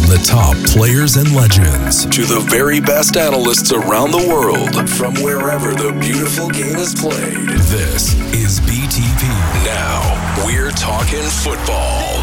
the top players and legends to the very best analysts around the world from wherever the beautiful game is played. This is BTP. Now, we're talking football.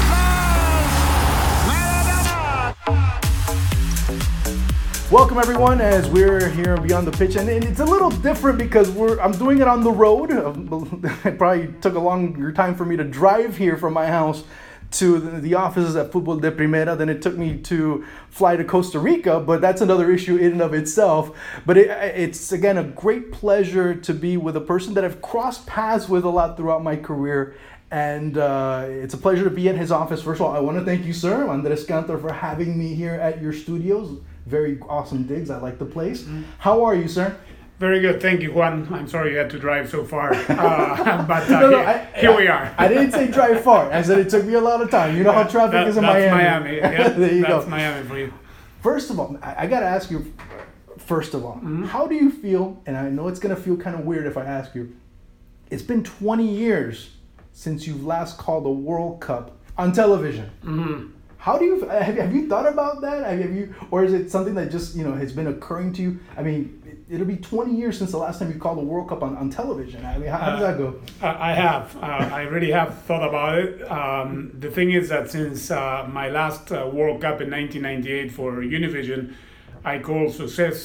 Welcome everyone, as we're here on Beyond the Pitch, and it's a little different because I'm doing it on the road. It probably took a longer time for me to drive here from my house to the offices at Fútbol de Primera than it took me to fly to Costa Rica, but that's another issue in and of itself. But it's again a great pleasure to be with a person that I've crossed paths with a lot throughout my career. And it's a pleasure to be at his office. First of all, I want to thank you, sir, Andres Cantor, for having me here at your studios. Very awesome digs. I like the place. How are you, sir? Very good. Thank you, Juan. I'm sorry you had to drive so far. But here we are. I didn't say drive far. I said it took me a lot of time. You know how traffic is in Miami. That's Miami. Yeah, there you that's go. Miami for you. First of all, I got to ask you, how do you feel, and I know it's going to feel kind of weird if I ask you, it's been 20 years since you've last called a World Cup on television. Mm-hmm. How do you have you thought about that? Or is it something that just has been occurring to you? I mean, it'll be 20 years since the last time you called a World Cup on television. I mean, how does that go? I have. I really have thought about it. The thing is that since my last World Cup in 1998 for Univision, I called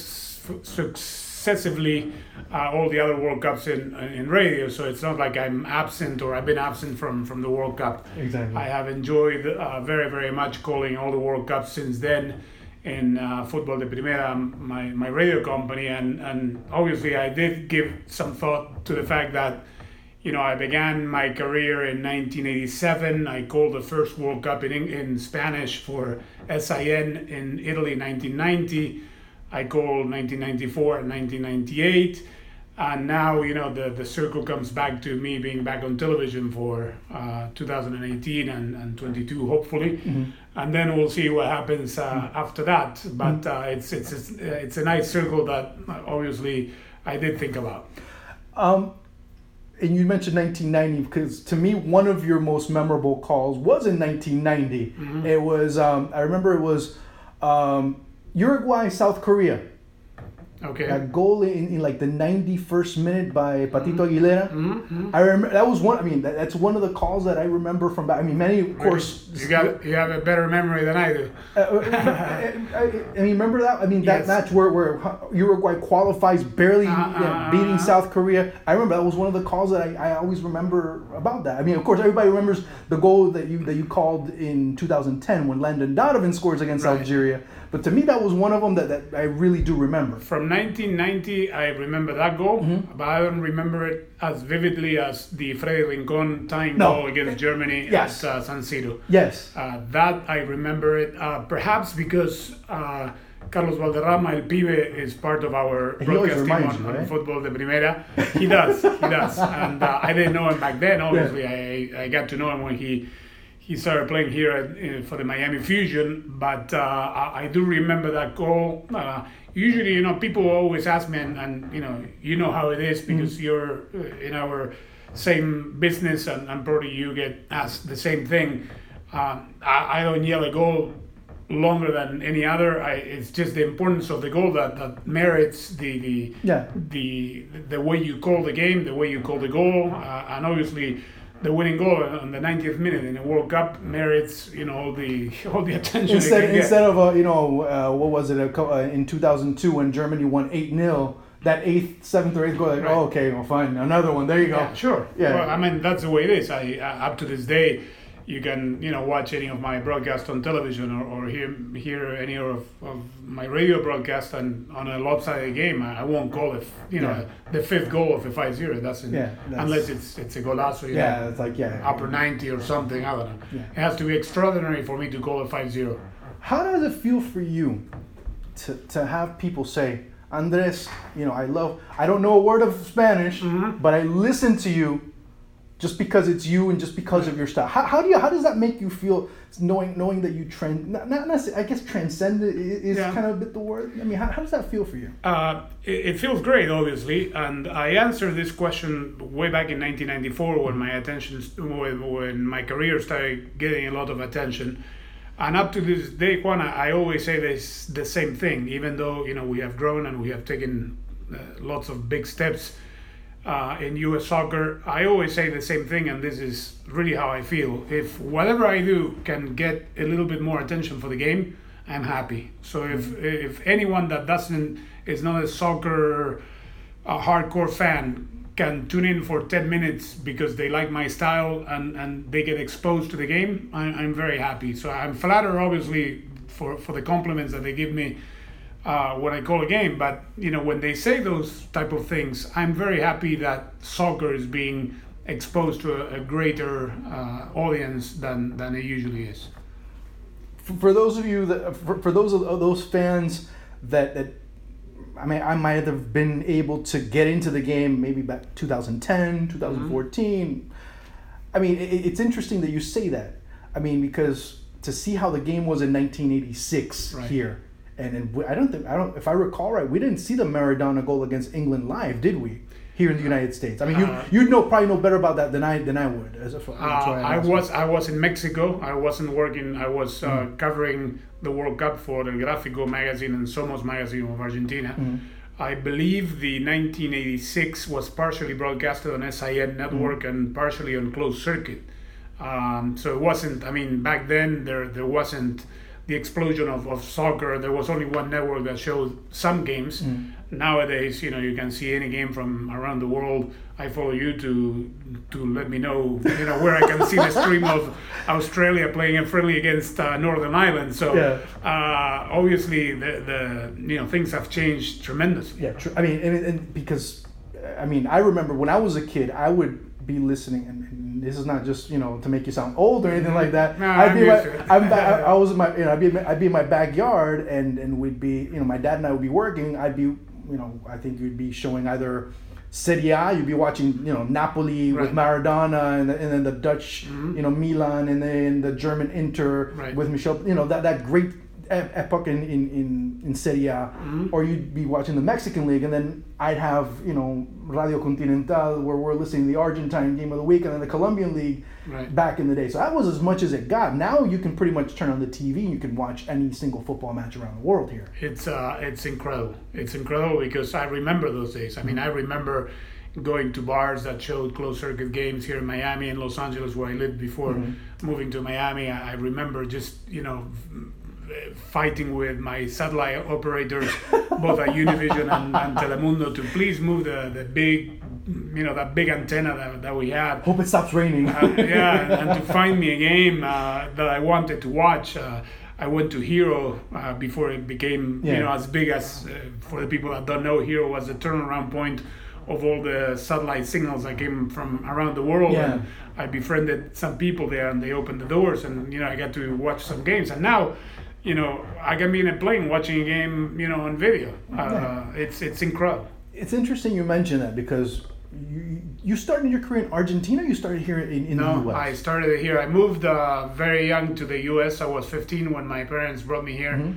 successively all the other World Cups in radio, so it's not like I'm absent or I've been absent from the World Cup. Exactly. I have enjoyed very, very much calling all the World Cups since then in Fútbol de Primera, my radio company, and obviously I did give some thought to the fact that I began my career in 1987. I called the first World Cup in Spanish for SIN in Italy in 1990. I called 1994 and 1998, and now the circle comes back to me being back on television for 2018 and 22 hopefully, and then we'll see what happens after that. But it's a nice circle that obviously I did think about. And you mentioned 1990 because to me one of your most memorable calls was in 1990. Mm-hmm. It was I remember it was. Uruguay, South Korea. Okay. That goal in like the 91st minute by Patito Aguilera. Mm-hmm. I remember that was one. I mean, that's one of the calls that I remember from back. I mean, many of course. You have a better memory than I do. I mean, remember that? I mean, that match where Uruguay qualifies barely beating South Korea. I remember that was one of the calls that I always remember about that. I mean, of course, everybody remembers the goal that you called in 2010 when Landon Donovan scores against Algeria. But to me, that was one of them that I really do remember. From 1990, I remember that goal, but I don't remember it as vividly as the Freddy Rincon tying goal against Germany at San Siro. Yes. That I remember it, perhaps because Carlos Valderrama, El Pibe, is part of our broadcast team on Fútbol de Primera. He does. And I didn't know him back then, obviously. Yeah. I got to know him when he started playing here for the Miami Fusion, but I do remember that goal. Usually, people always ask me, and you know how it is because you're in our same business, and probably you get asked the same thing. I don't yell a goal longer than any other. It's just the importance of the goal that merits the way you call the game, the way you call the goal, and obviously. The winning goal on the 90th minute in the World Cup merits, all the attention. Instead of what was it in 2002 when Germany won 8-0, that 7th or 8th goal, like, okay, well, fine, another one. There you go. Yeah, sure. Yeah. Well, I mean, that's the way it is. Up to this day, you can watch any of my broadcasts on television or hear any of my radio broadcast and on a lopsided game. I won't call it the fifth goal of a 5-0. That's unless it's a golazo. It's like upper 90 or something. I don't know. Yeah. It has to be extraordinary for me to call it 5-0. How does it feel for you to have people say, Andres, I don't know a word of Spanish, but I listen to you. Just because it's you and just because of your style, how does that make you feel? Knowing that you transcend is kind of a bit the word. I mean, how does that feel for you? It feels great, obviously, and I answered this question way back in 1994 when my career started getting a lot of attention. And up to this day, Juan, I always say the same thing, even though, we have grown and we have taken lots of big steps in U.S. soccer. I always say the same thing, and this is really how I feel. If whatever I do can get a little bit more attention for the game, I'm happy. So if anyone that is not a soccer hardcore fan can tune in for 10 minutes because they like my style and they get exposed to the game, I'm very happy. So I'm flattered, obviously, for the compliments that they give me when I call a game. But, when they say those type of things, I'm very happy that soccer is being exposed to a greater audience than it usually is. For those of you for those fans that I might have been able to get into the game maybe back 2010, 2014. I mean, it's interesting that you say that. I mean, because to see how the game was in 1986 here, and if I recall right, we didn't see the Maradona goal against England live, did we? Here in the United States. I mean, you'd probably know better about that than I would. I was in Mexico. I wasn't working. I was covering the World Cup for El Gráfico magazine and Somos magazine of Argentina. I believe the 1986 was partially broadcasted on SIN network and partially on closed circuit. So it wasn't. I mean, back then there wasn't the explosion of soccer. There was only one network that showed some games. Nowadays, you can see any game from around the world. I follow you to let me know, where I can see the stream of Australia playing a friendly against Northern Ireland. So obviously the things have changed tremendously. Yeah, I mean, and because I remember when I was a kid, I would be listening, and this is not just to make you sound old or anything like that. No, I'd be in my backyard, and we'd be my dad and I would be working. I'd be I think you'd be showing either Serie A, you'd be watching Napoli with Maradona, and then the Dutch Milan, and then the German Inter with Michel, that great epoch in Serie A, or you'd be watching the Mexican League, and then I'd have Radio Continental where we're listening to the Argentine game of the week, and then the Colombian League back in the day. So that was as much as it got. Now you can pretty much turn on the TV and you can watch any single football match around the world here. It's incredible. It's incredible because I remember those days. I mean, I remember going to bars that showed closed circuit games here in Miami and Los Angeles, where I lived before moving to Miami. I remember just fighting with my satellite operators, both at Univision and Telemundo, to please move the big, that big antenna that we had. Hope it stops raining. And to find me a game that I wanted to watch. I went to Hero before it became, as big as, for the people that don't know, Hero was the turnaround point of all the satellite signals that came from around the world. And I befriended some people there, and they opened the doors, and I got to watch some games. And now, I can be in a plane watching a game, on video. It's incredible. It's interesting you mention that, because you started your career in Argentina. You started here in the U.S. I started here. I moved very young to the U.S. I was 15 when my parents brought me here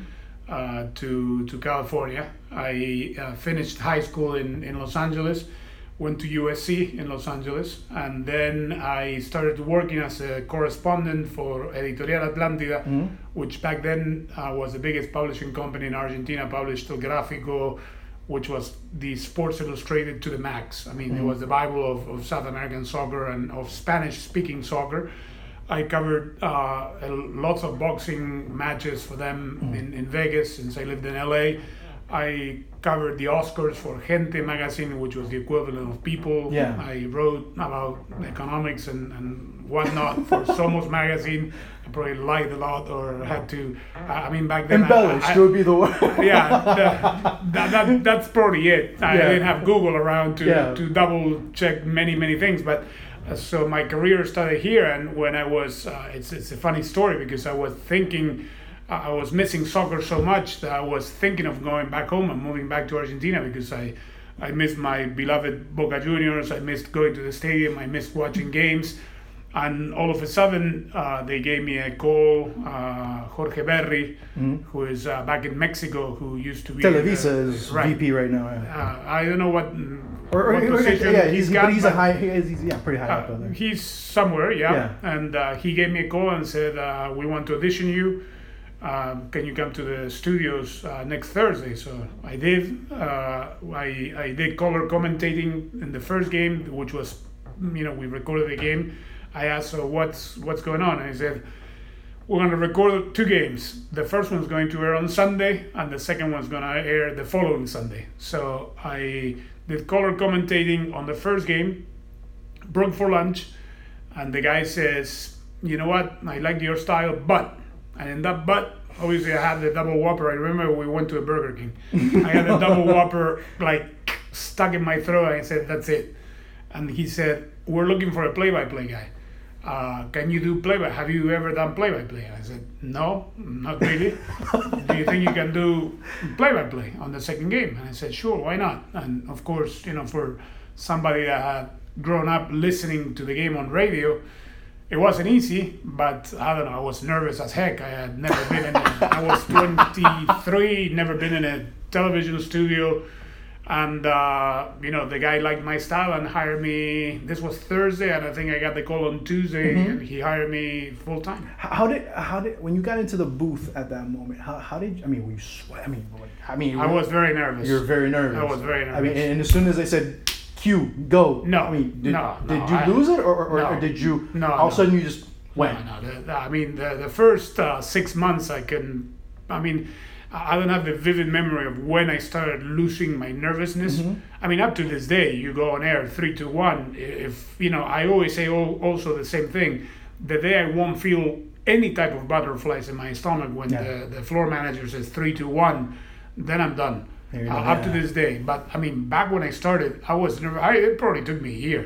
to California. I finished high school in Los Angeles, went to USC in Los Angeles, and then I started working as a correspondent for Editorial Atlántida, which back then was the biggest publishing company in Argentina, published El Gráfico, which was the Sports Illustrated to the max. I mean, it was the Bible of South American soccer and of Spanish-speaking soccer. I covered lots of boxing matches for them in Vegas, since I lived in LA. I covered the Oscars for Gente magazine, which was the equivalent of People. I wrote about economics and whatnot for Somos magazine. I probably lied a lot, or had to. Back then embellished would be the word. That's probably it. I didn't have Google around to double check many things, but. So my career started here, and when I was, it's a funny story, because I was thinking, I was missing soccer so much that I was thinking of going back home and moving back to Argentina, because I missed my beloved Boca Juniors, I missed going to the stadium, I missed watching games. And all of a sudden, they gave me a call. Jorge Berry, who is back in Mexico, who used to be Televisa is VP right now. I don't know what position he's got. But he's pretty high up there. He's somewhere, And he gave me a call and said, "We want to audition you. Can you come to the studios next Thursday?" So I did. I did color commentating in the first game, which was, we recorded the game. I asked, "So what's going on?" And he said, "We're going to record 2 games. The first one's going to air on Sunday, and the second one's going to air the following Sunday." So I did color commentating on the first game, broke for lunch, and the guy says, "You know what? I like your style, but," and in that but, obviously I had the double whopper. I remember we went to a Burger King. I had a double whopper stuck in my throat, and I said, "That's it." And he said, "We're looking for a play-by-play guy. Can you do play-by? Have you ever done play-by-play?" And I said, "No, not really." "Do you think you can do play-by-play on the second game?" And I said, "Sure, why not?" And of course, for somebody that had grown up listening to the game on radio, it wasn't easy, but I don't know, I was nervous as heck. I had never been I was 23, never been in a television studio. And, the guy liked my style and hired me. This was Thursday, and I think I got the call on Tuesday, and he hired me full time. How did when you got into the booth at that moment? How did you? Were you sweat? I was very nervous. You were very nervous. I was very nervous. And as soon as they said cue, go. No. Did you lose it, or did you? No. All of a sudden you just went. No. The first 6 months I don't have the vivid memory of when I started losing my nervousness. Up to this day, you go on air 3, 2, 1. If I always say also the same thing. The day I won't feel any type of butterflies in my stomach when the floor manager says 3, 2, 1, then I'm done. Up to this day. But back when I started, I was nervous. It probably took me a year.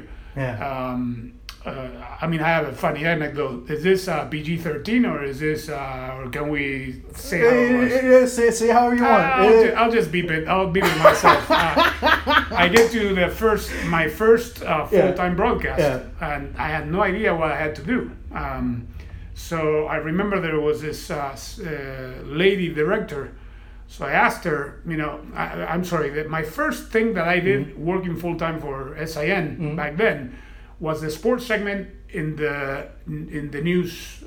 I have a funny anecdote. Is this PG-13 or is this, or can we say how it was? Say however you want. I'll just beep it. I'll beep it myself. I get to my first full-time broadcast, and I had no idea what I had to do. So I remember there was this lady director. So I asked her, I'm sorry, that my first thing that I did working full-time for SIN back then was the sports segment in the news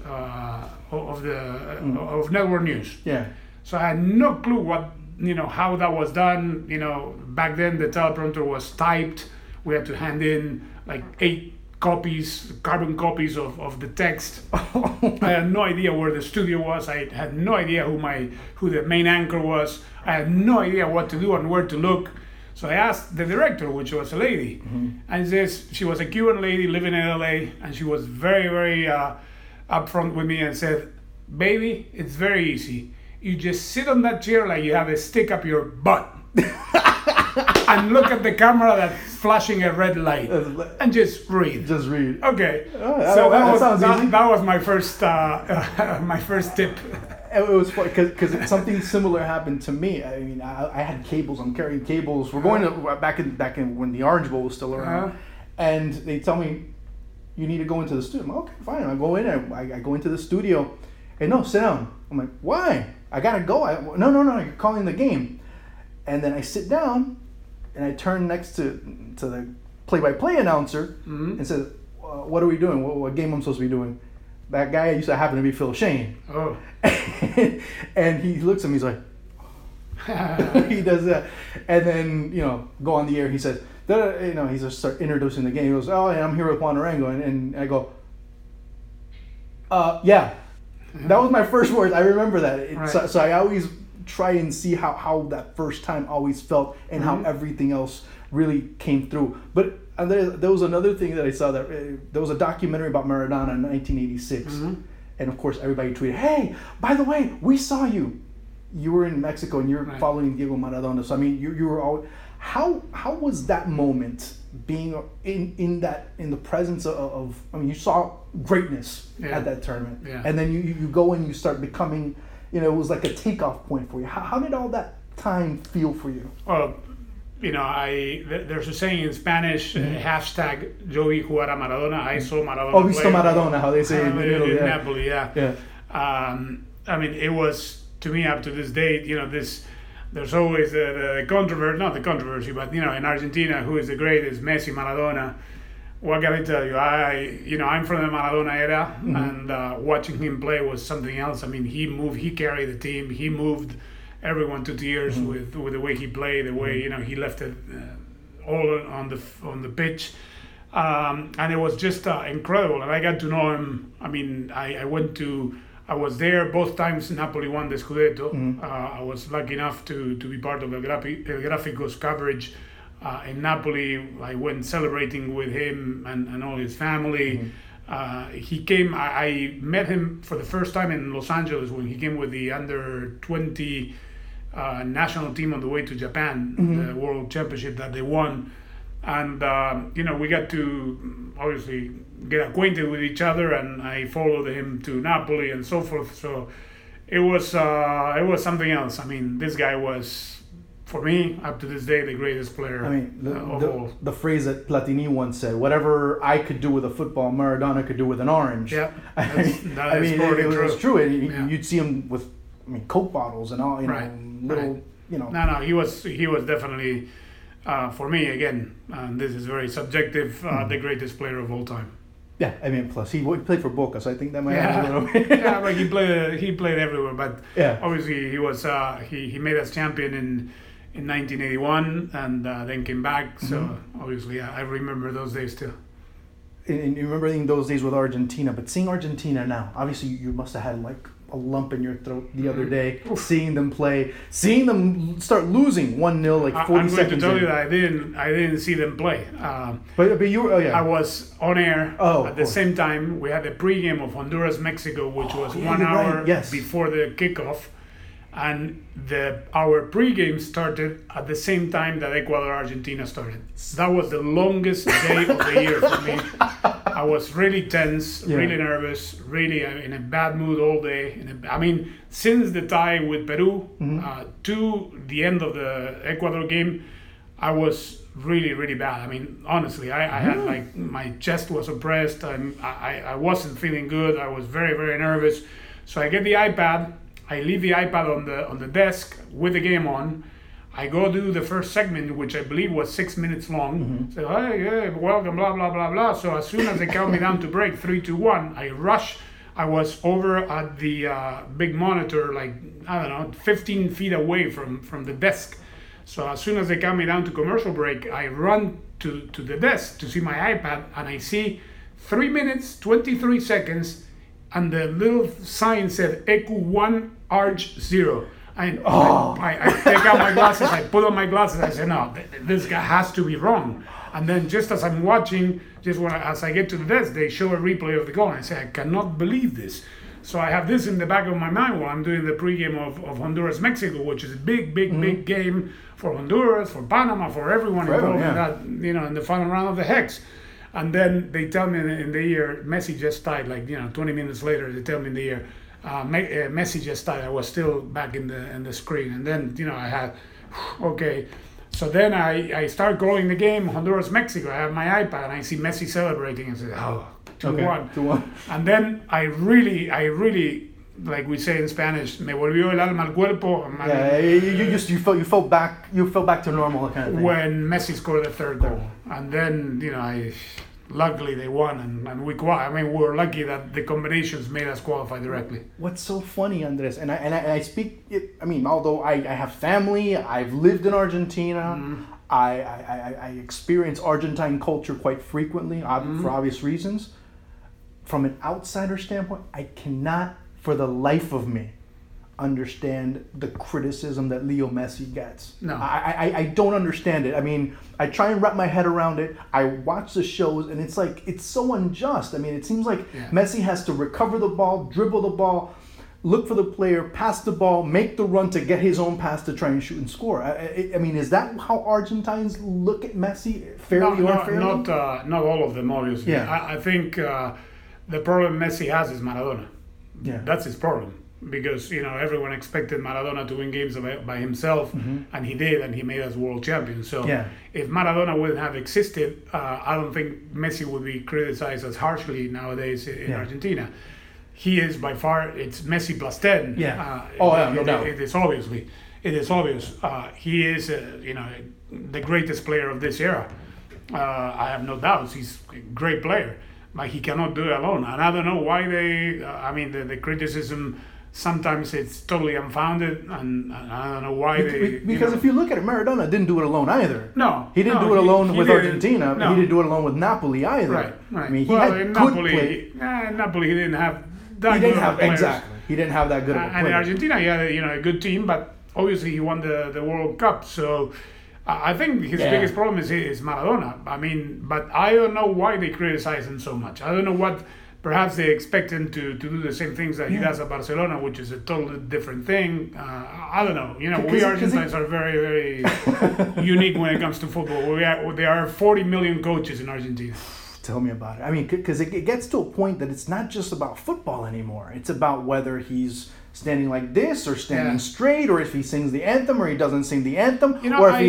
of network news. So I had no clue what how that was done. Back then the teleprompter was typed. We had to hand in 8 carbon copies of the text. I had no idea where the studio was. I had no idea who the main anchor was. I had no idea what to do and where to look. So I asked the director, which was a lady, and she was a Cuban lady living in LA, and she was very, very upfront with me and said, "Baby, it's very easy. You just sit on that chair like you have a stick up your butt and look at the camera that's flashing a red light and just read." Just read. Okay. So that was my first tip. It was funny because something similar happened to me. I had cables. I'm carrying cables. We're going to back in when the Orange Bowl was still around, and they tell me you need to go into the studio. I'm like, okay, fine. I go in. I go into the studio, and no, sit down. I'm like, why? I gotta go. No. You're calling the game, and then I sit down, and I turn next to the play-by-play announcer and says, "What are we doing? What game I'm supposed to be doing?" That guy used to happen to be Phil Shane. Oh. And he looks at me, he's like, he does that. And then, go on the air, he says, he just starts introducing the game. He goes, "Oh, yeah, I'm here with Juan Arango." And I go, yeah. That was my first words. I remember that. Right. So I always try and see how that first time always felt and how everything else really came through. But there was another thing that I saw, that there was a documentary about Maradona in 1986. And of course everybody tweeted, "Hey, by the way, we saw you. You were in Mexico and you're following Diego Maradona." So you were all. How was that moment being in the presence of you saw greatness at that tournament, and then you go and you start becoming, it was like a takeoff point for you. How did all that time feel for you? Well, there's a saying in Spanish, hashtag yo vi jugar a Maradona. I saw Maradona. Oh, visto Maradona, how they say in the middle, in Napoli, yeah. It was, to me, up to this date, there's always the controversy, not the controversy, but, in Argentina, who is the greatest, Messi, Maradona. What can I tell you? I'm from the Maradona era, and watching him play was something else. He carried the team, he moved everyone to tears with the way he played, the way he left it all on the pitch, and it was just incredible. And I got to know him. I was there both times Napoli won the Scudetto. I was lucky enough to be part of El Gráfico's coverage in Napoli. I went celebrating with him and all his family. He came. I met him for the first time in Los Angeles when he came with the under-20 national team on the way to Japan, the World Championship that they won, and we got to obviously get acquainted with each other, and I followed him to Napoli and so forth. So it was something else. This guy was, for me, up to this day, the greatest player of all. The phrase that Platini once said, "Whatever I could do with a football, Maradona could do with an orange." Yeah, it was true. And you'd see him with Coke bottles and all, little. No, he was definitely, for me, again, this is very subjective, the greatest player of all time. Yeah, plus he played for Boca, so I think that might have a little bit. Yeah, but he played everywhere. But obviously he was he made us champion in 1981, and then came back. So obviously, I remember those days too. And you remember those days with Argentina, but seeing Argentina now, obviously you must have had a lump in your throat the other day, seeing them play, seeing them start losing 1-0 40 seconds. I'm going to tell you that I didn't see them play. But you were, I was on air at the same time. We had the pregame of Honduras-Mexico, which was 1 hour before the kickoff. And our pregame started at the same time that Ecuador-Argentina started. That was the longest day of the year for me. I was really tense, really nervous, really in a bad mood all day. Since the tie with Peru to the end of the Ecuador game, I was really, really bad. Honestly, I had my chest was oppressed. I wasn't feeling good. I was very, very nervous. So I get the iPad. I leave the iPad on the desk with the game on. I go do the first segment, which I believe was 6 minutes long. Say, hey, welcome, blah, blah, blah, blah. So as soon as they count me down to break, 3, 2, 1, I rush. I was over at the big monitor, 15 feet away from the desk. So as soon as they count me down to commercial break, I run to the desk to see my iPad, and I see 3 minutes, 23 seconds, and the little sign said ECU 1, ARG 0. I take out my glasses, I put on my glasses, I say, no, this guy has to be wrong. And then just as I'm watching, as I get to the desk, they show a replay of the goal. And I say, I cannot believe this. So I have this in the back of my mind while I'm doing the pregame of Honduras-Mexico, which is a big game for Honduras, for Panama, for everyone involved in that, in the final round of the Hex. And then they tell me in the ear, Messi just died, 20 minutes later, they tell me in the ear, Messi just died. I was still back in the screen. And then, I had, okay. So then I start calling the game, Honduras-Mexico. I have my iPad and I see Messi celebrating and say, 2-1. 2-1. And then I really, like we say in Spanish, me volvió el alma al cuerpo. You felt back to normal kind of thing. When Messi scored the third goal. And then, luckily they won and we qualified. We were lucky that the combinations made us qualify directly. What's so funny, Andres, and I speak it, although I have family, I've lived in Argentina, I experience Argentine culture quite frequently for obvious reasons. From an outsider standpoint, I cannot for the life of me understand the criticism that Leo Messi gets. No. I don't understand it. I try and wrap my head around it. I watch the shows and it's so unjust. It seems like Messi has to recover the ball, dribble the ball, look for the player, pass the ball, make the run to get his own pass to try and shoot and score. Is that how Argentines look at Messi, fairly or unfairly? Not all of them, obviously. Yeah. I think the problem Messi has is Maradona. Yeah. That's his problem. because everyone expected Maradona to win games by himself, and he did, and he made us world champions. So if Maradona wouldn't have existed, I don't think Messi would be criticized as harshly nowadays in Argentina. He is by far, it's Messi plus 10. No doubt. It is obvious. He is the greatest player of this era. I have no doubts. He's a great player, but he cannot do it alone. And I don't know why the criticism, sometimes it's totally unfounded, and I don't know why because if you look at it, Maradona didn't do it alone either. No, he didn't do it alone with Argentina. No. He didn't do it alone with Napoli either. Right. I mean, he had in good Napoli, play. Napoli, he didn't have that. He didn't have exactly. He didn't have that good of a player. And in Argentina, he had a good team, but obviously he won the World Cup. So I think his biggest problem is Maradona. I mean, but I don't know why they criticize him so much. I don't know what. Perhaps they expect him to do the same things that he does at Barcelona, which is a totally different thing. I don't know. We Argentines are very, very unique when it comes to football. There are 40 million coaches in Argentina. Tell me about it. I mean, because it gets to a point that it's not just about football anymore. It's about whether he's standing like this or standing straight, or if he sings the anthem or he doesn't sing the anthem.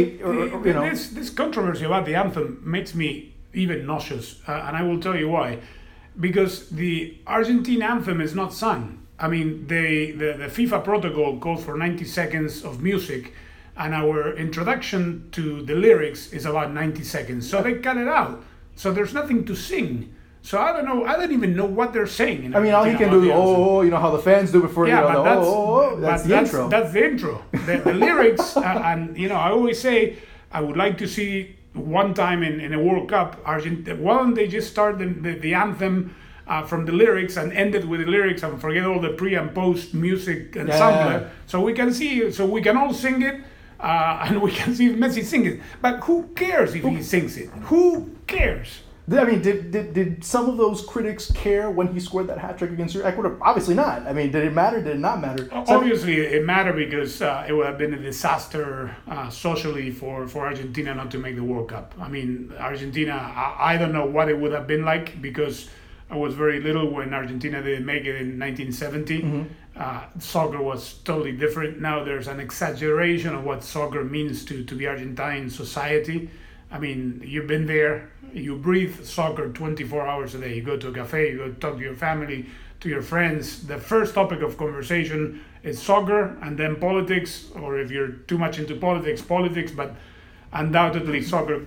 This controversy about the anthem makes me even nauseous, and I will tell you why. Because the Argentine anthem is not sung. I mean, the FIFA protocol calls for 90 seconds of music, and our introduction to the lyrics is about 90 seconds. So they cut it out. So there's nothing to sing. So I don't know. I don't even know what they're saying. I mean, all he can do is, how the fans do before that's the intro. That's the intro. The lyrics, and I always say, I would like to see one time in a World Cup, Argentina, why don't they just start the anthem from the lyrics and end it with the lyrics and forget all the pre and post music ensemble, so we can all sing it, and we can see Messi sing it. But who cares if he sings it? Who cares? I mean, did some of those critics care when he scored that hat-trick against Ecuador? Obviously not. I mean, did it matter? Did it not matter? Obviously, it mattered because it would have been a disaster socially for Argentina not to make the World Cup. I mean, Argentina, I don't know what it would have been like, because I was very little when Argentina didn't make it in 1970. Soccer was totally different. Now there's an exaggeration of what soccer means to the Argentine society. I mean, you've been there. You breathe soccer 24 hours a day. You go to a cafe, you go talk to your family, to your friends. The first topic of conversation is soccer, and then politics, or if you're too much into politics, but undoubtedly soccer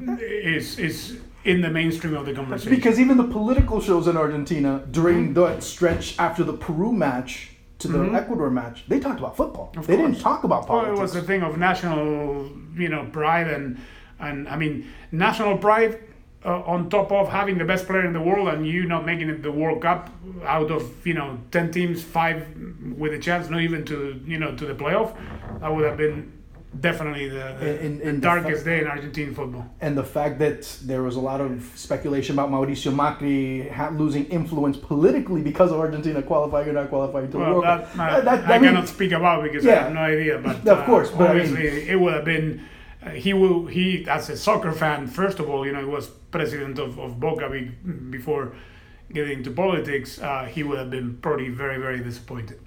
is in the mainstream of the conversation. Because even the political shows in Argentina, during that stretch after the Peru match to the Ecuador match, they talked about football. They didn't talk about politics. Well, it was a thing of national, pride and I mean, national pride on top of having the best player in the world and you not making it the World Cup out of 10 teams, 5 with a chance not even to the playoff. That would have been definitely the darkest day in Argentine football. And the fact that there was a lot of speculation about Mauricio Macri losing influence politically because of Argentina qualifying or not qualifying to the World Cup. I cannot speak about because I have no idea. But of course, but obviously it would have been. He as a soccer fan, first of all, he was president of Boca before getting into politics. He would have been probably very, very disappointed.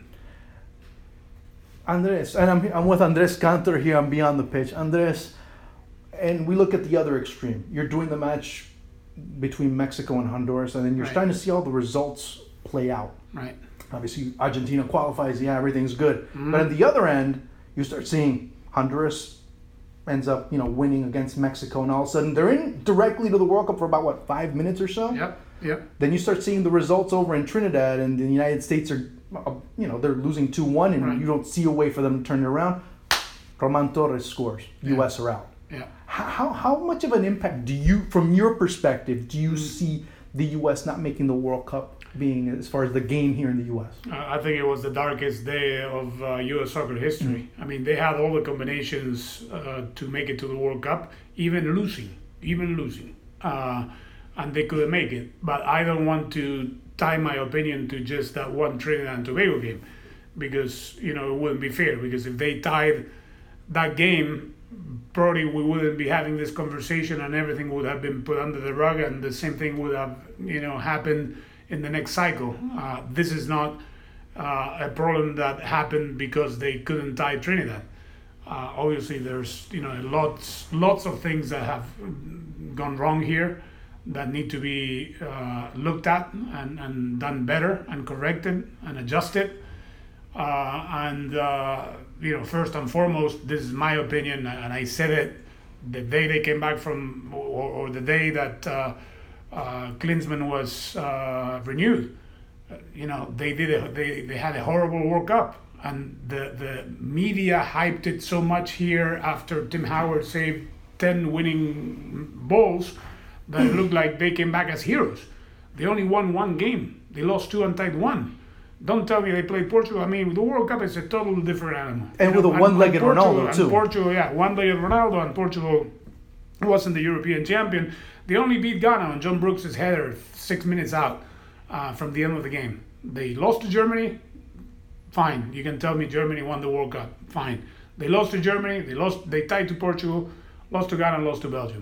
Andres, and I'm with Andres Cantor here on Beyond the Pitch. Andres, and we look at the other extreme. You're doing the match between Mexico and Honduras, and then you're starting to see all the results play out. Right. Obviously, Argentina qualifies. Yeah, everything's good. But at the other end, you start seeing Honduras ends up, winning against Mexico, and all of a sudden they're in directly to the World Cup for about 5 minutes or so. Yep. Then you start seeing the results over in Trinidad, and the United States are, they're losing 2-1, and you don't see a way for them to turn it around. Roman Torres scores. U.S. are out. Yeah. How much of an impact do you, from your perspective, do you see the U.S. not making the World Cup being as far as the game here in the U.S.? I think it was the darkest day of U.S. soccer history. I mean, they had all the combinations to make it to the World Cup, even losing, and they couldn't make it. But I don't want to tie my opinion to just that one Trinidad and Tobago game, because it wouldn't be fair. Because if they tied that game, probably we wouldn't be having this conversation, and everything would have been put under the rug, and the same thing would have happened in the next cycle. This is not a problem that happened because they couldn't tie Trinidad. Obviously, there's lots of things that have gone wrong here that need to be looked at and done better and corrected and adjusted. First and foremost, this is my opinion, and I said it the day they came back from, or the day that Klinsmann was renewed. They had a horrible World Cup, and the media hyped it so much here after Tim Howard saved 10 winning balls that it looked like they came back as heroes. They only won one game. They lost 2 and tied 1. Don't tell me they played Portugal. I mean, the World Cup is a totally different animal. And with a one-legged Ronaldo, too. Portugal, one-legged Ronaldo, and Portugal wasn't the European champion. They only beat Ghana on John Brooks' header 6 minutes out from the end of the game. They lost to Germany. Fine. You can tell me Germany won the World Cup. Fine. They lost to Germany. They tied to Portugal, lost to Ghana, lost to Belgium.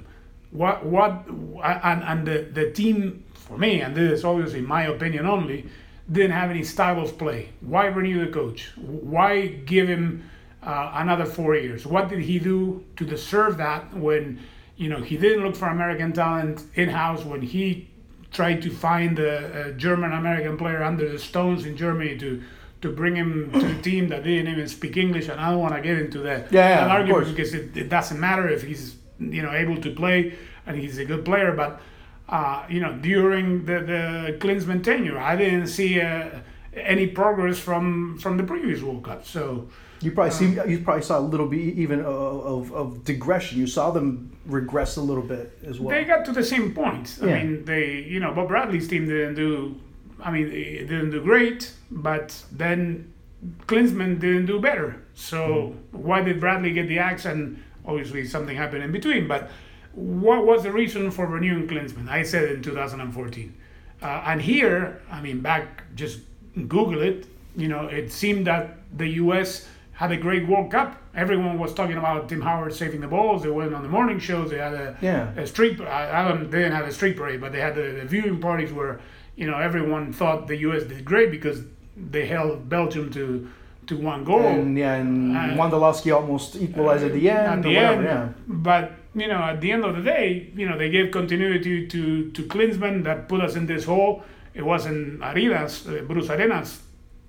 The team, for me, and this is obviously my opinion only, didn't have any style of play. Why renew the coach? Why give him another 4 years? What did he do to deserve that when he didn't look for American talent in-house, when he tried to find a German-American player under the stones in Germany to bring him to the team that didn't even speak English? And I don't want to get into that argument because it doesn't matter if he's able to play and he's a good player, but during the Klinsmann tenure, I didn't see any progress from the previous World Cup. So you probably saw a little bit even of digression. You saw them regress a little bit as well. They got to the same point. I mean, Bob Bradley's team didn't do great, but then Klinsmann didn't do better. So why did Bradley get the axe? And obviously something happened in between, but what was the reason for renewing Klinsmann? I said it in 2014. And here, just Google it, it seemed that the U.S. had a great World Cup. Everyone was talking about Tim Howard saving the balls. They went on the morning shows. They had a street, they didn't have a street parade, but they had the viewing parties where, everyone thought the U.S. did great because they held Belgium to 1 goal. And Wondolowski almost equalized at the end. But at the end of the day, they gave continuity to Klinsmann that put us in this hole. It wasn't Bruce Arenas,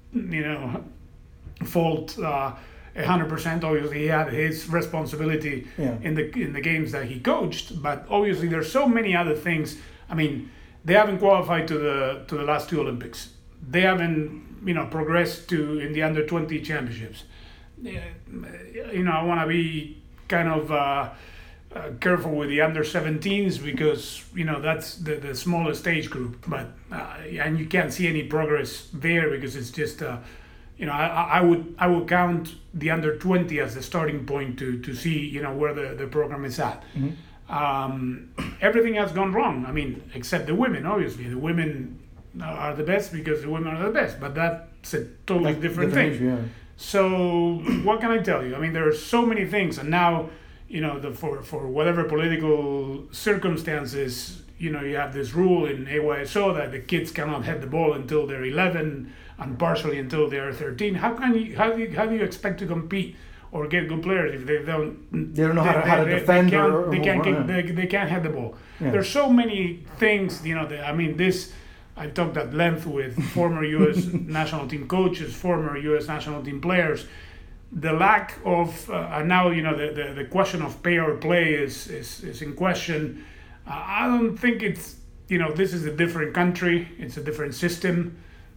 fault 100%. Obviously, he had his responsibility in the games that he coached. But obviously, there's so many other things. They haven't qualified to the last 2 Olympics. They haven't progressed in the under-20 championships. I want to be kind of careful with the under-17s because that's the smallest age group, but and you can't see any progress there because it's just I would count the under-20 as the starting point to see where the program is at. Everything has gone wrong. Except the women. Obviously, the women are the best because the women are the best, but that's a totally different thing. Issue, yeah. So what can I tell you? There are so many things, and now for whatever political circumstances, you have this rule in AYSO that the kids cannot head the ball until they're 11 and partially until they're 13. How do you expect to compete or get good players if they don't know how to defend they can't head the ball? Yeah. There's so many things. I talked at length with former U.S. national team coaches, former U.S. national team players. The lack of now, the question of pay or play is in question. I don't think it's, this is a different country. It's a different system.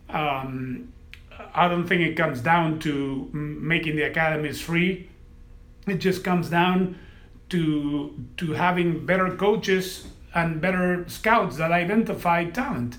I don't think it comes down to making the academies free. It just comes down to having better coaches and better scouts that identify talent.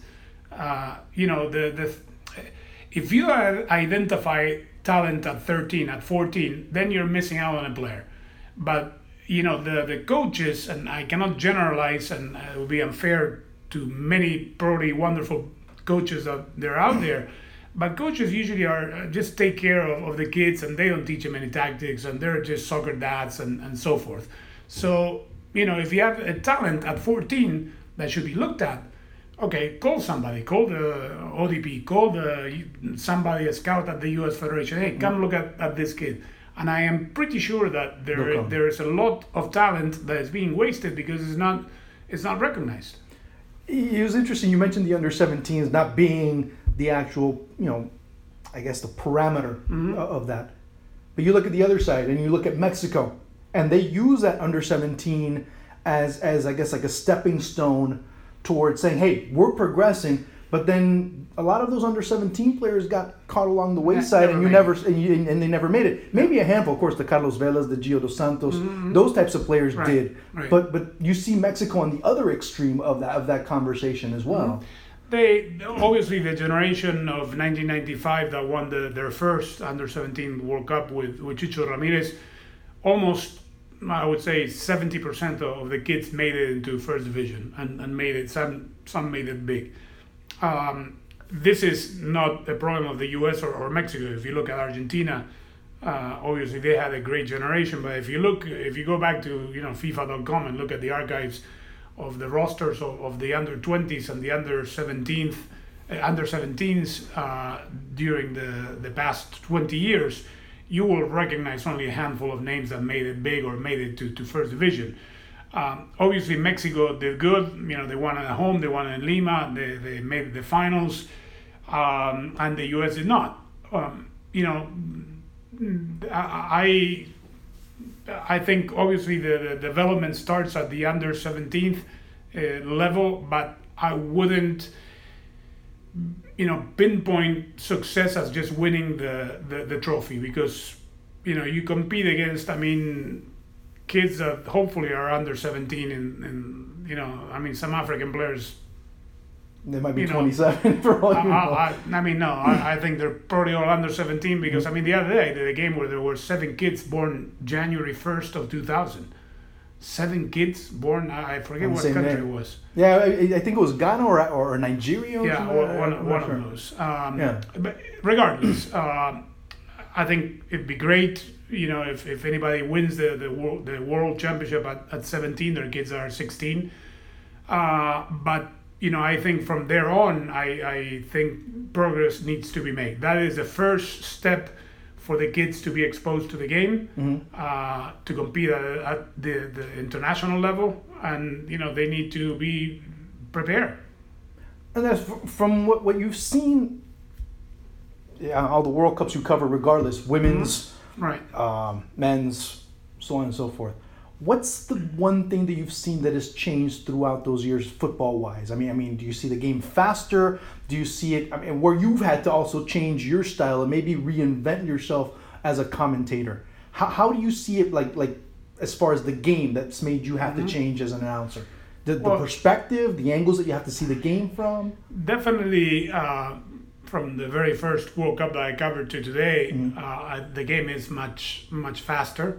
If you identify talent at 13, at 14, then you're missing out on a player. But the coaches, and I cannot generalize, and it would be unfair to many probably wonderful coaches that they're out there, but coaches usually are just take care of the kids, and they don't teach them any tactics, and they're just soccer dads and so forth. So if you have a talent at 14 that should be looked at, okay, call somebody, call the ODP, call somebody, a scout at the U.S. Federation. Hey, come look at this kid. And I am pretty sure that there is a lot of talent that is being wasted because it's not recognized. It was interesting. You mentioned the under-17s not being the actual, I guess the parameter of that. But you look at the other side and you look at Mexico, and they use that under-17 as I guess like a stepping stone towards saying, hey, we're progressing. But then a lot of those under-17 players got caught along the wayside, and they never made it. Maybe a handful, of course, the Carlos Velas, the Gio dos Santos, those types of players did. Right. But you see Mexico on the other extreme of that conversation as well. They obviously, the generation of 1995 that won their first under-17 World Cup with Chucho Ramirez, almost, I would say, 70% of the kids made it into first division and made it. Some made it big. This is not a problem of the U.S. or Mexico. If you look at Argentina, obviously they had a great generation. But if you go back to FIFA.com and look at the archives of the rosters of the under-20s and the under-17s during the past 20 years, you will recognize only a handful of names that made it big or made it to first division. Obviously, Mexico did good. They won at home. They won in Lima. They made the finals, and the U.S. did not. I think obviously the development starts at the under 17th level, but I wouldn't, pinpoint success as just winning the trophy, because you compete against, kids that hopefully are under 17 and some African players. They might be 27 for all you know. I think they're probably all under 17 because, the other day I did a game where there were 7 kids born January 1st of 2000. 7 kids born, I forget what country it was. Yeah, I think it was Ghana or Nigeria or something. Yeah, one of those. But regardless, I think it'd be great, if anybody wins the world championship at 17, their kids are 16. But I think from there on, I think progress needs to be made. That is the first step for the kids to be exposed to the game, to compete at the international level, and they need to be prepared. And that's from what you've seen, all the World Cups you cover, regardless, women's, men's, so on and so forth. What's the one thing that you've seen that has changed throughout those years, football-wise? Do you see the game faster? Do you see it? Where you've had to also change your style and maybe reinvent yourself as a commentator. How do you see it, like as far as the game that's made you have to change as an announcer? The perspective, the angles that you have to see the game from? Definitely, from the very first World Cup that I covered to today, the game is much, much faster.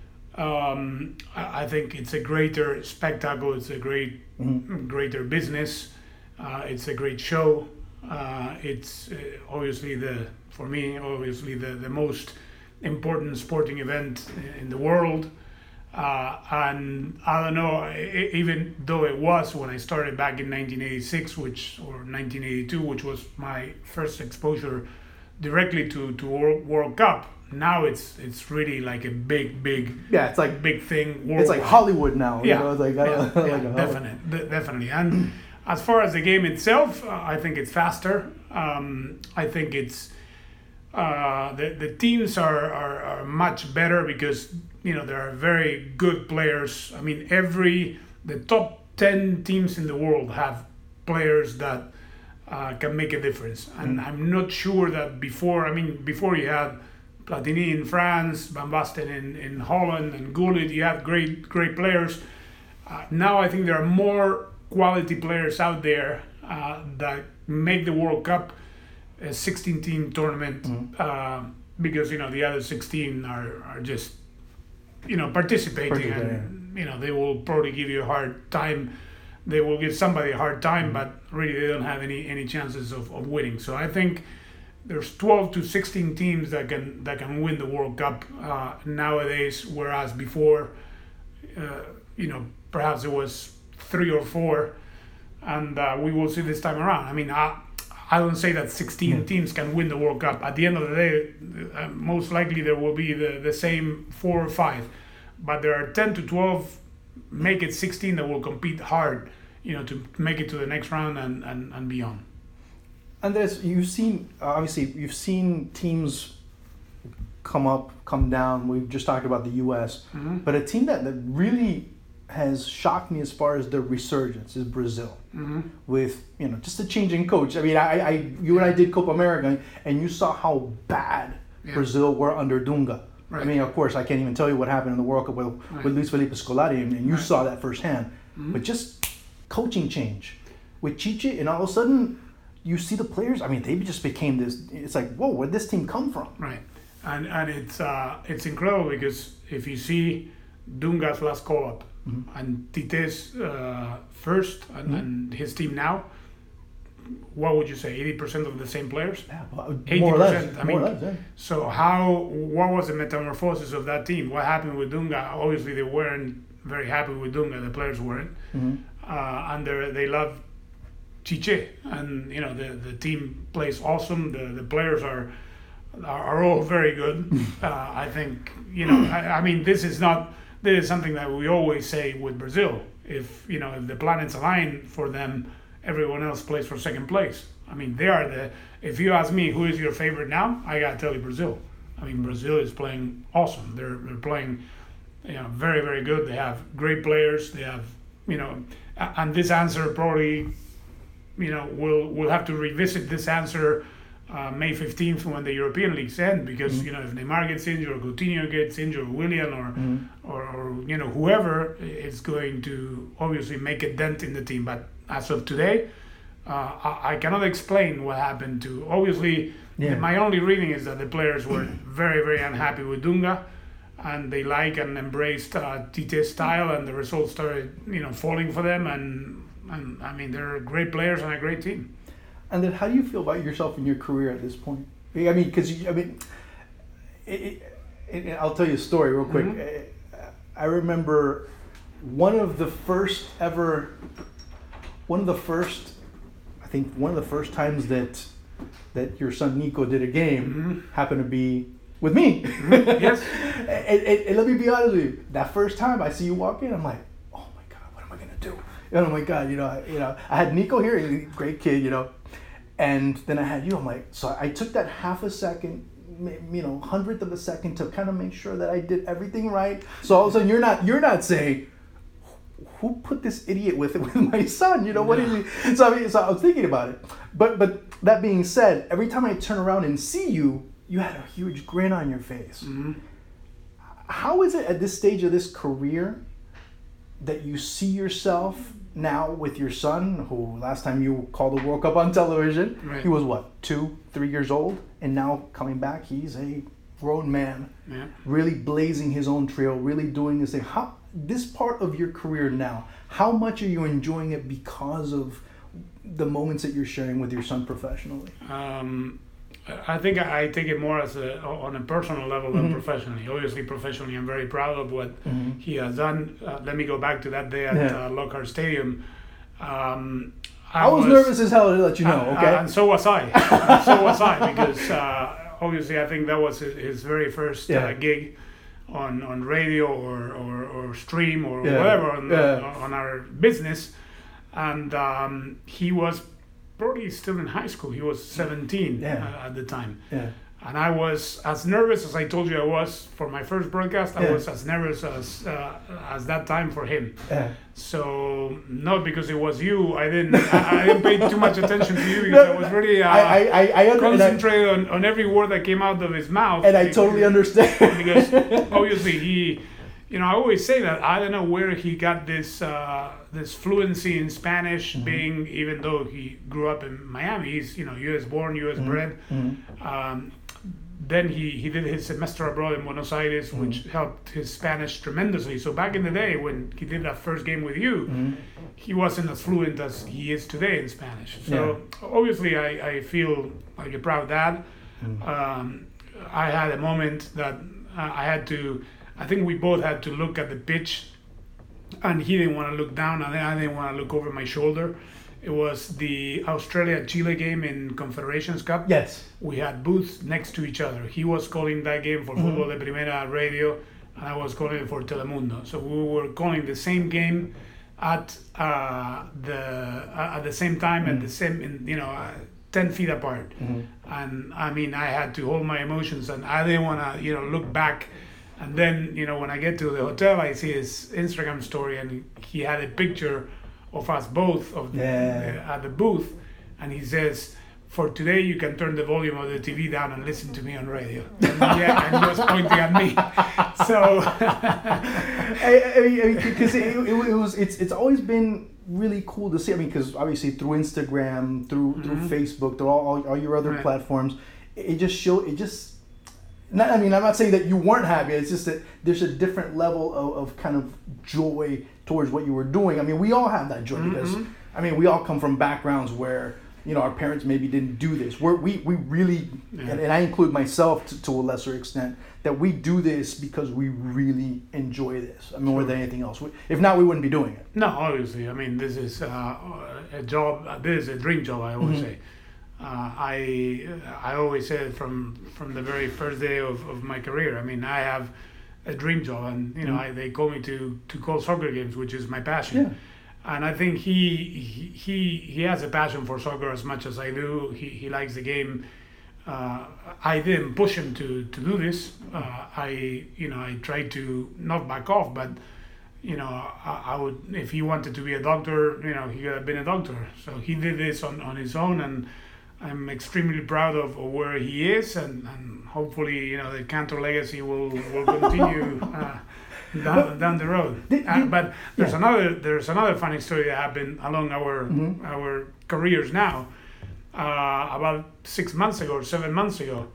I think it's a greater spectacle. It's a greater business. It's a great show. It's obviously the most important sporting event in the world. And I don't know, even though it was when I started back in 1986, or 1982, which was my first exposure directly to World Cup. Now it's really like a big it's like big thing. It's like Hollywood now. Definitely. And as far as the game itself, I think it's faster. I think it's the teams are much better because there are very good players. The top 10 teams in the world have players that can make a difference. And I'm not sure that before you had Platini in France, Van Basten in Holland, and Gullit, you have great players. Now I think there are more quality players out there that make the World Cup a 16-team tournament because the other 16 are just participating, and they will probably give you a hard time. They will give somebody a hard time, but really they don't have any chances of winning. So I think there's 12 to 16 teams that can win the World Cup nowadays, whereas before, perhaps it was 3 or 4. and we will see this time around. I mean, I don't say that 16 teams can win the World Cup. At the end of the day, most likely there will be the same 4 or 5. But there are 10 to 12, make it 16 that will compete hard, to make it to the next round and beyond. Andres, you've seen teams come up, come down. We've just talked about the U.S. Mm-hmm. But a team that really has shocked me as far as their resurgence is Brazil. Mm-hmm. With just a change in coach. I mean, you and I did Copa America, and you saw how bad Brazil were under Dunga. Right. I mean, of course, I can't even tell you what happened in the World Cup with Luis Felipe Scolari, and you saw that firsthand. Mm-hmm. But just coaching change with Chiche, and all of a sudden you see the players. I mean, they just became this. It's like, whoa, where'd this team come from? Right, and it's incredible because if you see Dunga's last call-up and Tite's first and his team now, what would you say? 80% of the same players? Yeah, 80%. More or less. I mean, more or less, yeah. So what was the metamorphosis of that team? What happened with Dunga? Obviously, they weren't very happy with Dunga. The players weren't, and they love Chiche, and the team plays awesome. The players are all very good. I think I mean this is something that we always say with Brazil. If the planets align for them, everyone else plays for second place. I mean, they are if you ask me who is your favorite now, I gotta tell you Brazil. I mean, Brazil is playing awesome. They're playing, very, very good. They have great players. They have, and this answer probably, we'll have to revisit this answer May 15th when the European leagues end, because if Neymar gets injured or Coutinho gets injured or Willian or whoever is going to obviously make a dent in the team. But as of today, I cannot explain what happened to. Obviously, my only reading is that the players were very, very unhappy with Dunga, and they like and embraced Tite's style, and the results started falling for them. And I mean, they're great players and a great team. And then, how do you feel about yourself in your career at this point? I mean, because I'll tell you a story real quick. I remember one of the first times that your son Nico did a game happened to be with me. Yes. and let me be honest with you. That first time I see you walk in, I'm like, oh my God, what am I gonna do? And oh my God, I had Nico here, he's a great kid, and then I had you. I'm like, so I took that half a second, hundredth of a second to kind of make sure that I did everything right. So all of a sudden you're not saying, who put this idiot with my son? What is he? So I was thinking about it. But that being said, every time I turn around and see you, you had a huge grin on your face. Mm-hmm. How is it at this stage of this career that you see yourself now with your son, who last time you called the World Cup on television, right. He was 2-3 years old, and now coming back, he's a grown man, really blazing his own trail, really doing his thing. How this part of your career now, how much are you enjoying it because of the moments that you're sharing with your son professionally? I think I take it more as on a personal level than professionally. Obviously, professionally, I'm very proud of what he has done. Let me go back to that day at Lockhart Stadium. I was nervous as hell to let you know, okay? And so was I. Because obviously I think that was his very first gig on radio or stream or whatever on our business. And he was probably still in high school. He was 17 at the time. Yeah. And I was as nervous as I told you I was for my first broadcast. I was as nervous as that time for him. Yeah. So not because it was you. I didn't pay too much attention to you because I was really concentrated on every word that came out of his mouth. And I totally understand. Because obviously he, I always say that I don't know where he got this fluency in Spanish, even though he grew up in Miami. He's U.S. born, U.S. bred. Then he did his semester abroad in Buenos Aires, which helped his Spanish tremendously. So back in the day when he did that first game with you, he wasn't as fluent as he is today in Spanish. So obviously I feel like a proud dad. I had a moment that I think we both had to look at the pitch, and he didn't want to look down, and I didn't want to look over my shoulder. It was the Australia-Chile game in Confederations Cup. Yes. We had booths next to each other. He was calling that game for Fútbol de Primera radio, and I was calling it for Telemundo. So we were calling the same game at the same time, at the same, 10 feet apart. And I mean, I had to hold my emotions, and I didn't want to, look back. And then, when I get to the hotel, I see his Instagram story, and he had a picture of us both at the booth, and he says, "For today, you can turn the volume of the TV down and listen to me on radio." And he was pointing at me. So, because it's always been really cool to see. I mean, because obviously through Instagram, through Facebook, through all your other platforms, I'm not saying that you weren't happy. It's just that there's a different level of kind of joy towards what you were doing. I mean, we all have that joy because, we all come from backgrounds where, our parents maybe didn't do this. We really, and I include myself to a lesser extent, that we do this because we really enjoy this. I mean, more than anything else. If not, we wouldn't be doing it. No, obviously. I mean, this is a job. This is a dream job, I always say. I always said from the very first day of my career. I mean, I have a dream job, and they call me to call soccer games, which is my passion. Yeah. And I think he has a passion for soccer as much as I do. He likes the game. I didn't push him to do this. I tried to not back off, but I would, if he wanted to be a doctor, he could have been a doctor. So he did this on his own, and I'm extremely proud of where he is, and hopefully, the Cantor legacy will continue down the road. But there's another funny story that happened along our careers now. About 6 months ago or 7 months ago,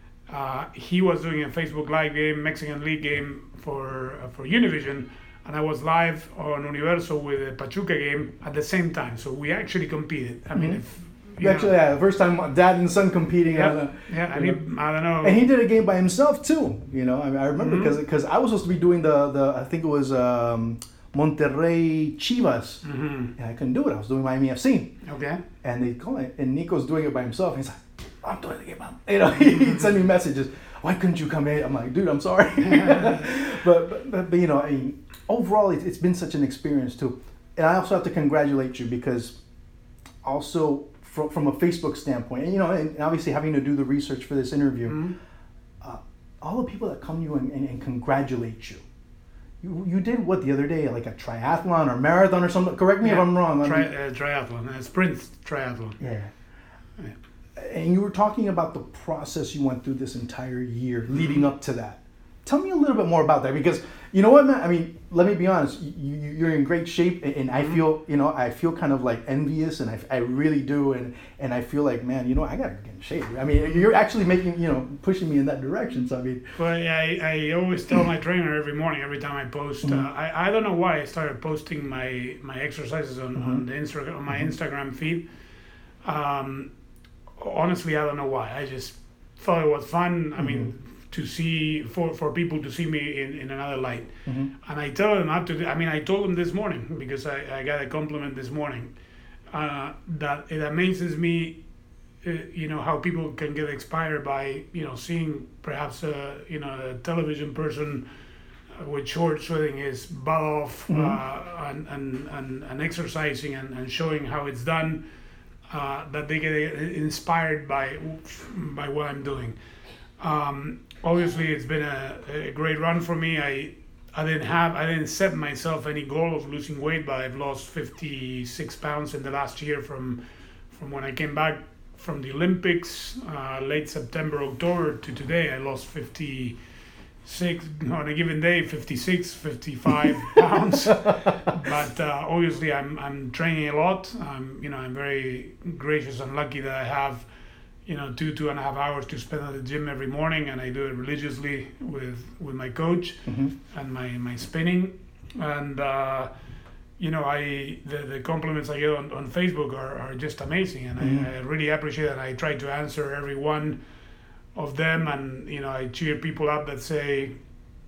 he was doing a Facebook Live game, Mexican League game for Univision, and I was live on Universo with a Pachuca game at the same time. So we actually competed. I mean, the first time dad and son competing. I don't know. And he did a game by himself too. I remember because I was supposed to be doing the I think it was Monterrey Chivas, and I couldn't do it. I was doing Miami FC. Okay. And they call it, and Nico's doing it by himself. And he's like, "I'm doing the game, Mom." He'd send me messages. "Why couldn't you come in?" I'm like, "Dude, I'm sorry." but overall, it's been such an experience too. And I also have to congratulate you because also. From a Facebook standpoint, and obviously having to do the research for this interview, all the people that come to you and congratulate you. You did what the other day, like a triathlon or marathon or something? Correct me if I'm wrong. Triathlon, a sprint triathlon. Yeah. And you were talking about the process you went through this entire year leading up to that. Tell me a little bit more about that, because you know what, man? I mean, let me be honest. You're in great shape, and I feel, I feel kind of like envious, and I really do, and I feel like, man, I gotta get in shape. I mean, you're actually making, pushing me in that direction. So I mean, well, I always tell my trainer every morning, every time I post. I don't know why I started posting my exercises on the Instagram feed. Honestly, I don't know why. I just thought it was fun. I mean, to see for people to see me in another light, and I tell them I told them this morning, because I got a compliment this morning, that it amazes me, how people can get inspired by seeing perhaps a television person with shorts sweating his butt off, and exercising and showing how it's done, that they get inspired by what I'm doing. Obviously, it's been a great run for me. I didn't set myself any goal of losing weight, but I've lost 56 pounds in the last year from when I came back from the Olympics, late September, October, to today. I lost 56 on a given day, 56, 55 pounds. But obviously, I'm training a lot. I'm very gracious and lucky that I have 2.5 hours to spend at the gym every morning, and I do it religiously with my coach and my spinning. And the compliments I get on Facebook are just amazing, and I really appreciate it. I try to answer every one of them, and I cheer people up that say,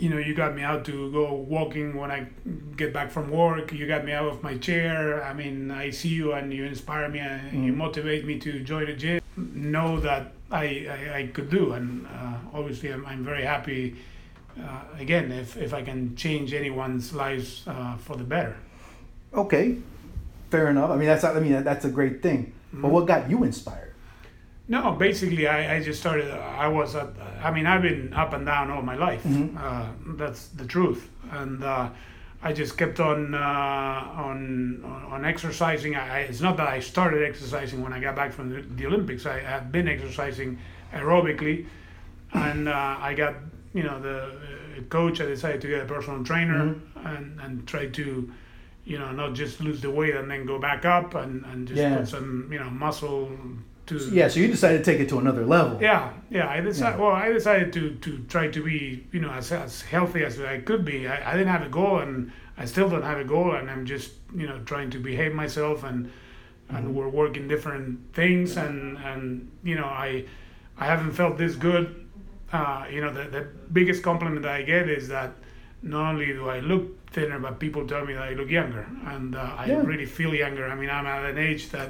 you got me out to go walking when I get back from work. You got me out of my chair. I mean, I see you and you inspire me and you motivate me to join the gym. Know that I could do, and obviously I'm very happy. Again, if I can change anyone's lives for the better. Okay, fair enough. I mean, that's a great thing. But what got you inspired? No, basically, I just started. I've been up and down all my life. That's the truth, and I just kept on exercising. It's not that I started exercising when I got back from the Olympics. I had been exercising aerobically, and I got the coach. I decided to get a personal trainer and try to not just lose the weight and then go back up and just put some muscle. So you decided to take it to another level. I decided to try to be as healthy as I could be. I didn't have a goal, and I still don't have a goal, and I'm just trying to behave myself, and we're working different things, and I haven't felt this good. The biggest compliment that I get is that not only do I look thinner, but people tell me that I look younger, and I really feel younger. I mean, I'm at an age that.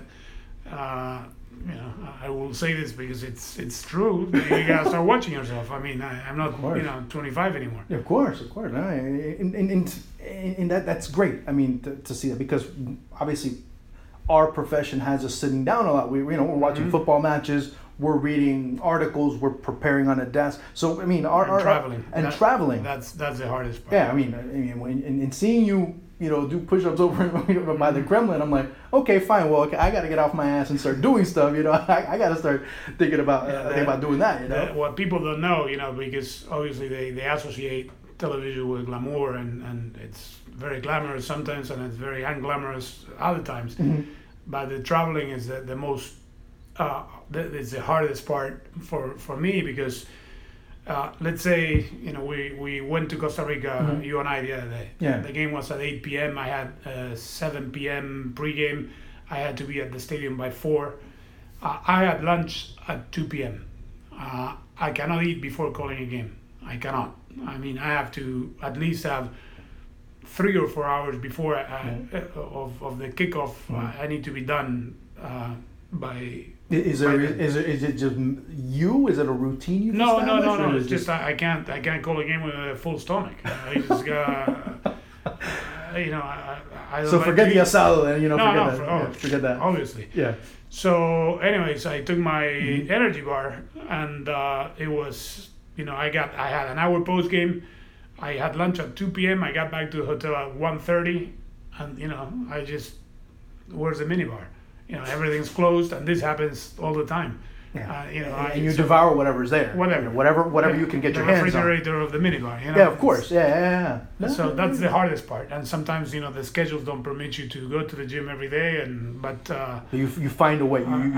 I will say this because it's true. You gotta start watching yourself. I mean, I'm not 25 anymore. Yeah, of course. No, and that's great. I mean, to see that, because obviously our profession has us sitting down a lot. We're watching football matches. We're reading articles. We're preparing on a desk. So I mean, traveling. That's the hardest part. Yeah, I mean, in seeing you. Do push-ups over by the Kremlin. I'm like, okay, fine. Well, I got to get off my ass and start doing stuff. I got to start thinking about doing that. What people don't know, because obviously they associate television with glamour, and it's very glamorous sometimes, and it's very unglamorous other times. But the traveling is the most. It's the hardest part for me, because. Let's say we went to Costa Rica, you and I, the other day. Yeah. The game was at 8 p.m. I had 7 p.m. pregame. I had to be at the stadium by 4. I had lunch at 2 p.m. I cannot eat before calling a game. I cannot. I mean, I have to at least have 3 or 4 hours before of the kickoff. I need to be done by. Is it just you? Is it a routine you? No. It's just I can't call a game with a full stomach. I just got I so forget the asado then. forget that. Obviously. Yeah. So, anyways, I took my energy bar, and it was I had an hour post game. I had lunch at 2 p.m. I got back to the hotel at 1:30, and I just where's the minibar? Everything's closed, and this happens all the time. Yeah. And you devour whatever's there. Whatever you can get your hands on. The refrigerator of the minibar. Yeah, of course. Yeah. So that's the hardest part, and sometimes the schedules don't permit you to go to the gym every day, but you find a way.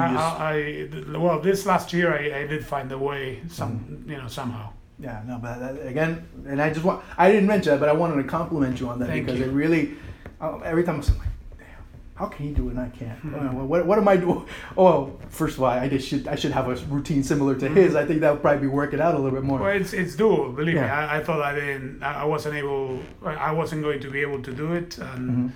Well, this last year I did find a way somehow. Yeah, no, but again, and I didn't mention that, but I wanted to compliment you on that. Thank because you. It really, every time I was like, how can he do it and I can't? What am I doing? Oh, first of all, I should have a routine similar to his. I think that would probably be working out a little bit more. Well, it's doable. Believe me. I thought I wasn't going to be able to do it. And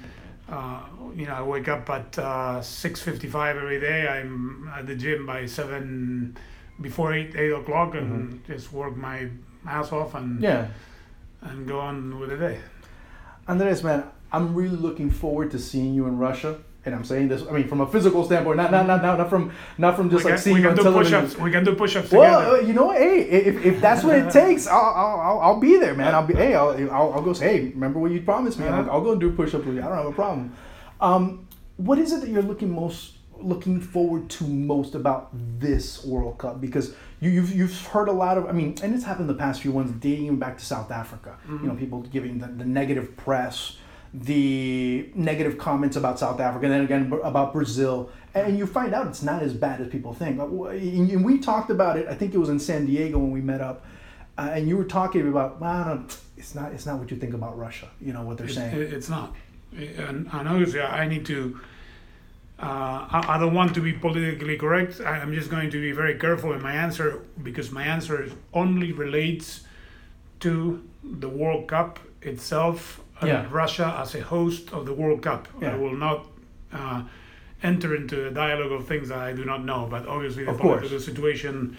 I wake up at 6:55 every day. I'm at the gym by 7, before 8 o'clock, and just work my ass off and go on with the day. Andres, man, I'm really looking forward to seeing you in Russia, and I'm saying this. I mean, from a physical standpoint, not from just seeing you on television. We can do push-ups together. Well, hey, if that's what it takes, I'll be there, man. I'll go say, hey, remember what you promised me? I'll go and do push-ups with you. I don't have a problem. What is it that you're looking forward to most about this World Cup? Because you've heard a lot of, and it's happened the past few ones, dating even back to South Africa. People giving the negative press, the negative comments about South Africa, and then again about Brazil, and you find out it's not as bad as people think. And we talked about it. I think it was in San Diego when we met up, and you were talking about, it's not what you think about Russia. What they're saying. It's not, and obviously I need to. I don't want to be politically correct. I'm just going to be very careful in my answer, because my answer only relates to the World Cup itself, Russia as a host of the World Cup. I will not enter into a dialogue of things that I do not know, but obviously the political situation,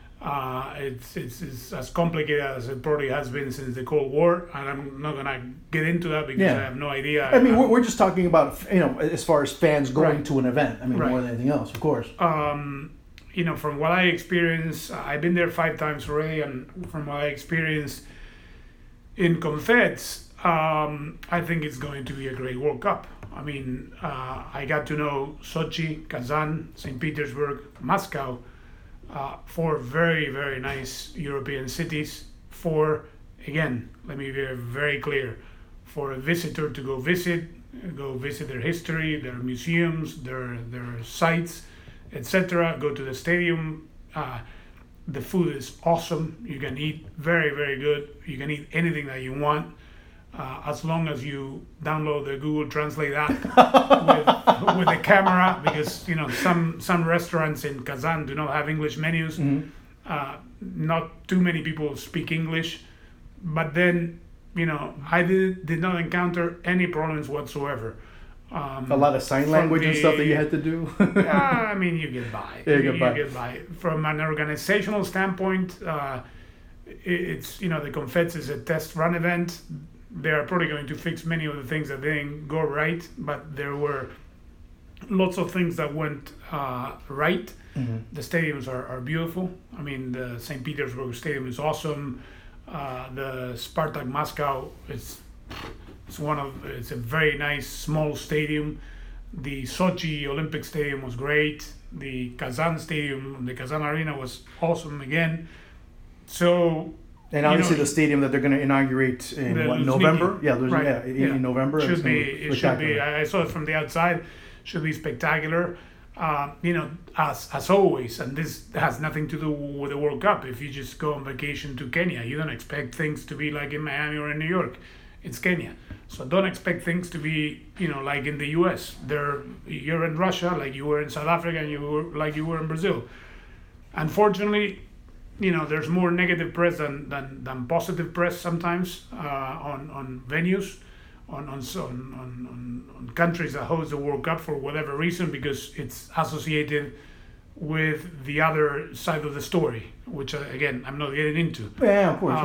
it's as complicated as it probably has been since the Cold War, and I'm not gonna get into that because I have no idea. I mean, we're just talking about, as far as fans going to an event. I mean, more than anything else, of course. From what I experienced, I've been there 5 times already, and from what I experienced in Confeds, I think it's going to be a great World Cup. I mean, I got to know Sochi, Kazan, St. Petersburg, Moscow, 4 very, very nice European cities. Again, let me be very clear, for a visitor to go visit their history, their museums, their sites, etc. Go to the stadium. The food is awesome. You can eat very, very good. You can eat anything that you want, as long as you download the Google Translate app with a camera, because some restaurants in Kazan do not have English menus. Not too many people speak English, but then I did not encounter any problems whatsoever. A lot of sign language and stuff that you had to do. I mean, you get by. You get by. From an organizational standpoint, it's the Confeds is a test run event. They are probably going to fix many of the things that didn't go right, but there were lots of things that went right. The stadiums are beautiful. I mean, the St. Petersburg Stadium is awesome. The Spartak Moscow it's a very nice small stadium. The Sochi Olympic Stadium was great. The Kazan Stadium, the Kazan Arena was awesome again. So. And obviously the stadium that they're going to inaugurate in November? In November. It should be. I saw it from the outside. Should be spectacular. As always, and this has nothing to do with the World Cup. If you just go on vacation to Kenya, you don't expect things to be like in Miami or in New York. It's Kenya. So don't expect things to be, like in the U.S. You're in Russia like you were in South Africa, and you were in Brazil. Unfortunately, there's more negative press than positive press sometimes on venues, on countries that host the World Cup for whatever reason, because it's associated with the other side of the story, which again I'm not getting into. Yeah, of course.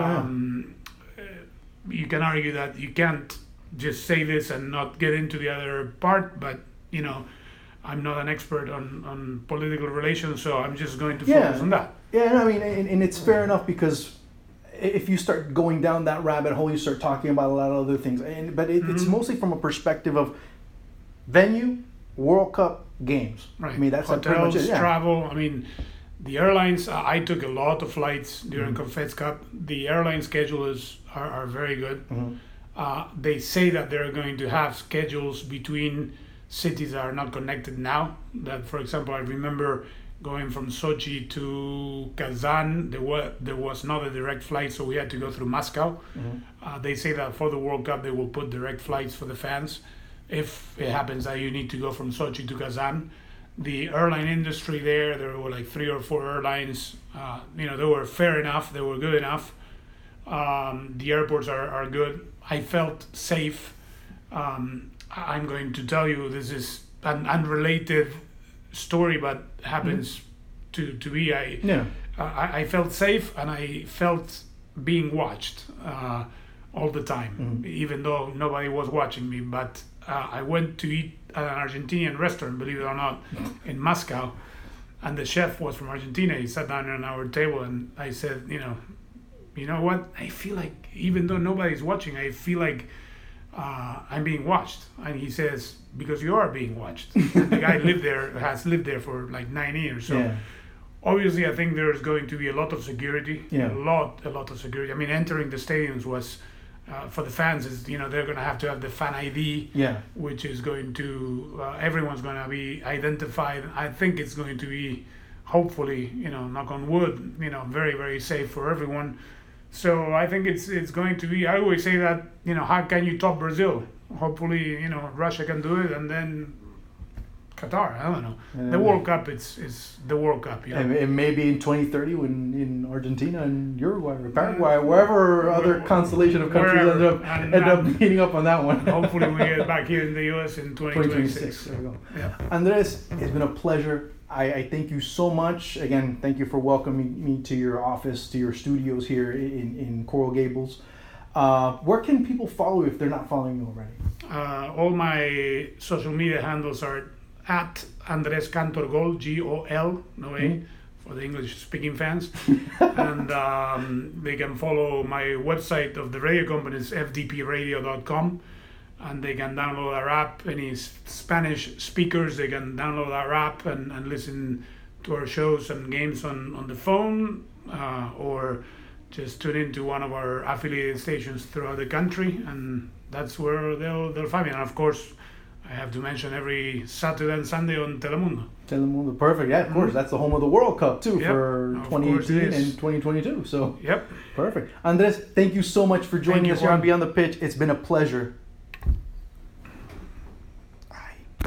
You can argue that you can't just say this and not get into the other part, but I'm not an expert on political relations, so I'm just going to focus on that. Yeah, I mean, and it's fair enough, because if you start going down that rabbit hole, you start talking about a lot of other things. But it's mostly from a perspective of venue, World Cup, games. Right. I mean, that's hotels, pretty much it. Yeah. Travel. I mean, the airlines. I took a lot of flights during Confeds Cup. The airline schedules are very good. They say that they're going to have schedules between cities that are not connected now. That, for example, I remember going from Sochi to Kazan, there was not a direct flight, so we had to go through Moscow. They say that for the World Cup, they will put direct flights for the fans. If it happens that you need to go from Sochi to Kazan, the airline industry there were like 3 or 4 airlines. They were fair enough, they were good enough. The airports are good. I felt safe. I'm going to tell you, this is an unrelated story, but happens to be. I felt safe, and I felt being watched all the time, even though nobody was watching me. But I went to eat at an Argentinian restaurant, believe it or not, in Moscow, and the chef was from Argentina. He sat down on our table, and I said, you know what? I feel like, even though nobody's watching, I feel like I'm being watched. And he says, because you are being watched. The guy has lived there for like 9 years. So obviously I think there's going to be a lot of security, a lot of security. I mean, entering the stadiums was, for the fans, is they're going to have the fan ID, which is going to, everyone's going to be identified. I think it's going to be, hopefully, knock on wood, very, very safe for everyone. So I think it's going to be, I always say that, how can you top Brazil? Hopefully, Russia can do it, and then Qatar, I don't know. The World Cup, it's the World Cup. You know? And maybe in 2030 when in Argentina and Uruguay or Paraguay, wherever other constellation of countries end up meeting up on that one. Hopefully we get back here in the US in 2026. There we go. Yeah. Andres, it's been a pleasure. I thank you so much. Again, thank you for welcoming me to your office, to your studios here in Coral Gables. Where can people follow you if they're not following you already? All my social media handles are at Andres Cantor Gol, Gol, no A, for the English-speaking fans. And they can follow my website of the radio company, is fdpradio.com. And they can download our app. Any Spanish speakers, they can download our app and listen to our shows and games on the phone, or just tune into one of our affiliated stations throughout the country, and that's where they'll find me. And of course, I have to mention every Saturday and Sunday on Telemundo. Telemundo, perfect. Yeah, of course. That's the home of the World Cup too, for 2018 and 2022. So, yep, perfect. Andres, thank you so much for joining us here on Beyond the Pitch. It's been a pleasure.